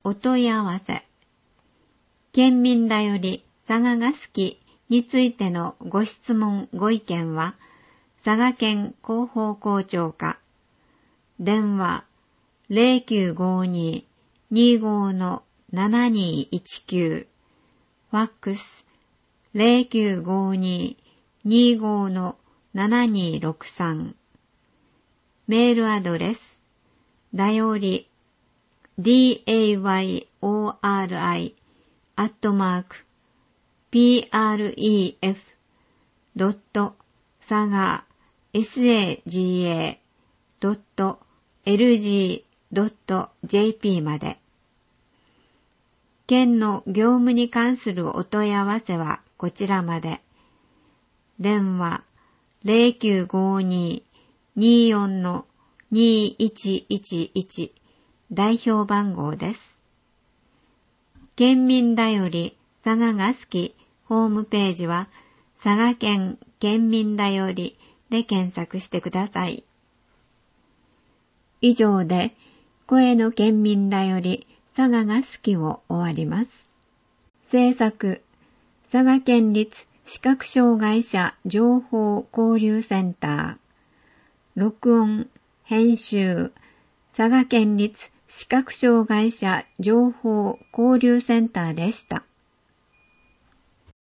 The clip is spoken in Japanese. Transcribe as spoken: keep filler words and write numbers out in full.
お問い合わせ。県民だより佐賀が好きについてのご質問ご意見は、佐賀県広報校長課。電話 ゼロきゅうごに にご ななにいちきゅう。ファックス ゼロきゅうごに にご ななにろくさん。メールアドレス、だより、dayori、アットマーク、pref、ドット、サガ、saga、ドット、lg、ドット、jp まで。県の業務に関するお問い合わせはこちらまで。電話 ゼロきゅうごに によん にいちいちいち 代表番号です。県民だより佐賀が好きホームページは佐賀県県民だよりで検索してください。以上で声の県民だより佐賀が好きを終わります。制作、佐賀県立視覚障害者情報交流センター。録音、編集、佐賀県立視覚障害者情報交流センターでした。